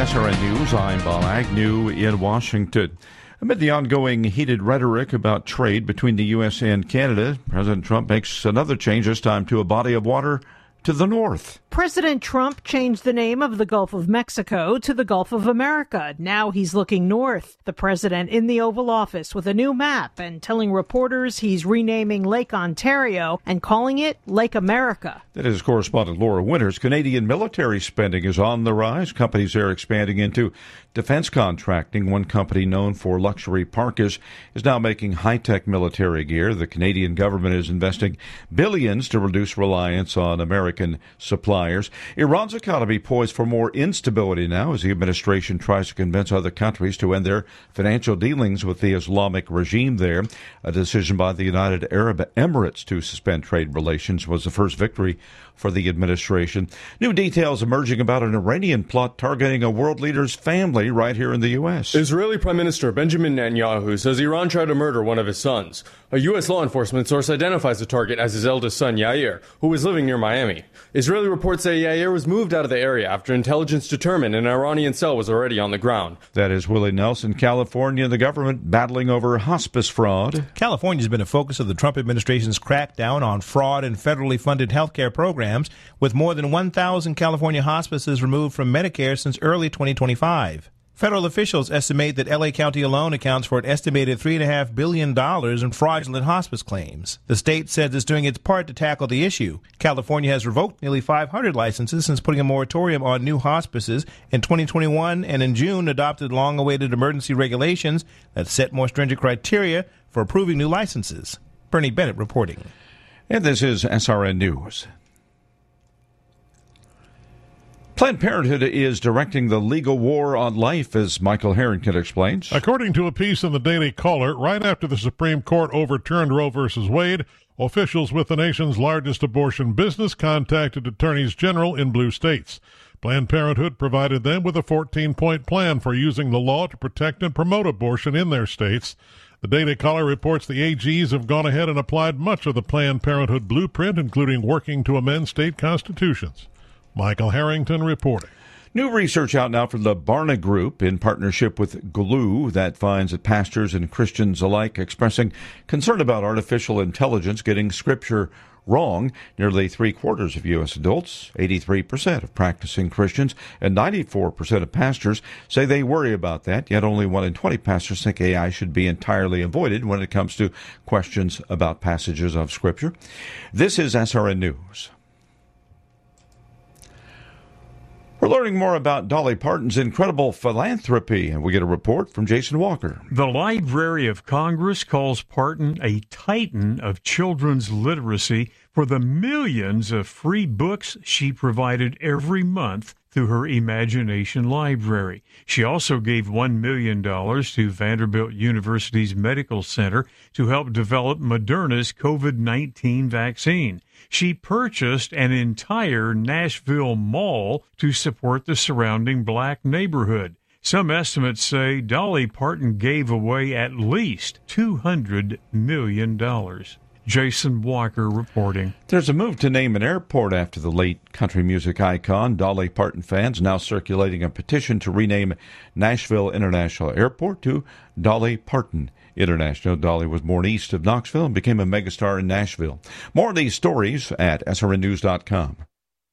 SRN News, I'm Bob Agnew in Washington. Amid the ongoing heated rhetoric about trade between the U.S. and Canada, President Trump makes another change, this time to a body of water to the north. President Trump changed the name of the Gulf of Mexico to the Gulf of America. Now he's looking north. The president in the Oval Office with a new map and telling reporters he's renaming Lake Ontario and calling it Lake America. That is correspondent Laura Winters. Canadian military spending is on the rise. Companies are expanding into defense contracting. One company known for luxury parkas is now making high-tech military gear. The Canadian government is investing billions to reduce reliance on American suppliers. Iran's economy poised for more instability now as the administration tries to convince other countries to end their financial dealings with the Islamic regime there. A decision by the United Arab Emirates to suspend trade relations was the first victory for the administration. New details emerging about an Iranian plot targeting a world leader's family right here in the U.S. Israeli Prime Minister Benjamin Netanyahu says Iran tried to murder one of his sons. A U.S. law enforcement source identifies the target as his eldest son, Yair, who was living near Miami. Israeli reports say Yair was moved out of the area after intelligence determined an Iranian cell was already on the ground. That is Willie Nelson. California and the government battling over hospice fraud. California has been a focus of the Trump administration's crackdown on fraud in federally funded healthcare programs, with more than 1,000 California hospices removed from Medicare since early 2025. Federal officials estimate that L.A. County alone accounts for an estimated $3.5 billion in fraudulent hospice claims. The state says it's doing its part to tackle the issue. California has revoked nearly 500 licenses since putting a moratorium on new hospices in 2021, and in June adopted long-awaited emergency regulations that set more stringent criteria for approving new licenses. Bernie Bennett reporting. And this is SRN News. Planned Parenthood is directing the legal war on life, as Michael Harrington explains. According to a piece in the Daily Caller, right after the Supreme Court overturned Roe v. Wade, officials with the nation's largest abortion business contacted attorneys general in blue states. Planned Parenthood provided them with a 14-point plan for using the law to protect and promote abortion in their states. The Daily Caller reports the AGs have gone ahead and applied much of the Planned Parenthood blueprint, including working to amend state constitutions. Michael Harrington reporting. New research out now from the Barna Group in partnership with Gloo that finds that pastors and Christians alike expressing concern about artificial intelligence getting Scripture wrong. Nearly three-quarters of U.S. adults, 83% of practicing Christians, and 94% of pastors say they worry about that, yet only 1 in 20 pastors think AI should be entirely avoided when it comes to questions about passages of Scripture. This is SRN News. We're learning more about Dolly Parton's incredible philanthropy, and we get a report from Jason Walker. The Library of Congress calls Parton a titan of children's literacy for the millions of free books she provided every month through her Imagination Library. She also gave $1 million to Vanderbilt University's Medical Center to help develop Moderna's COVID-19 vaccine. She purchased an entire Nashville mall to support the surrounding black neighborhood. Some estimates say Dolly Parton gave away at least $200 million. Jason Walker reporting. There's a move to name an airport after the late country music icon. Dolly Parton fans now circulating a petition to rename Nashville International Airport to Dolly Parton International. Dolly was born east of Knoxville and became a megastar in Nashville. More of these stories at srnnews.com.